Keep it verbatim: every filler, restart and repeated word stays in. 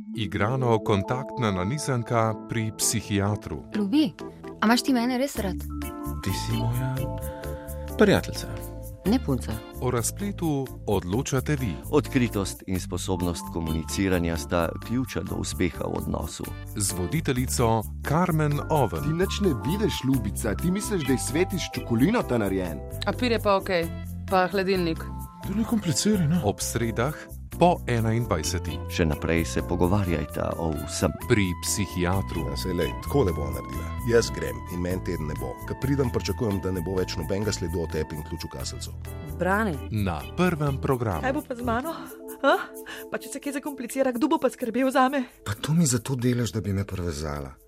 Igrano kontaktna nanizanka pri psihiatru. Ljubi, a imaš ti mene res rad? Ti si moja prijateljica. Ne punca. O razpletu odločate vi. Odkritost in sposobnost komuniciranja sta ključa do uspeha v odnosu. Z voditeljico Karmen Ti Oven. nič ne vidiš, ljubica, ti misliš, da je svet iz čokolina ta narejen. A pir je pa okej, pa hladilnik. To ni komplicirano. Ob sredah po enaindvajseti. Še naprej se pogovarjajta o vsem. Pri psihiatru. Ja, sej, lej, tako ne bo naredila. Jaz grem in meni teden ne bo. Ko pridem, pričakujem, da ne bo več nobenega sledu o tebi in ključ v kaselcu. Brane. Na prvem programu. Kaj bo pa z mano? Ha? Pa če se kje zakomplicira, kdo bo pa skrbel zame? Pa to mi zato delaš, da bi me prevezala.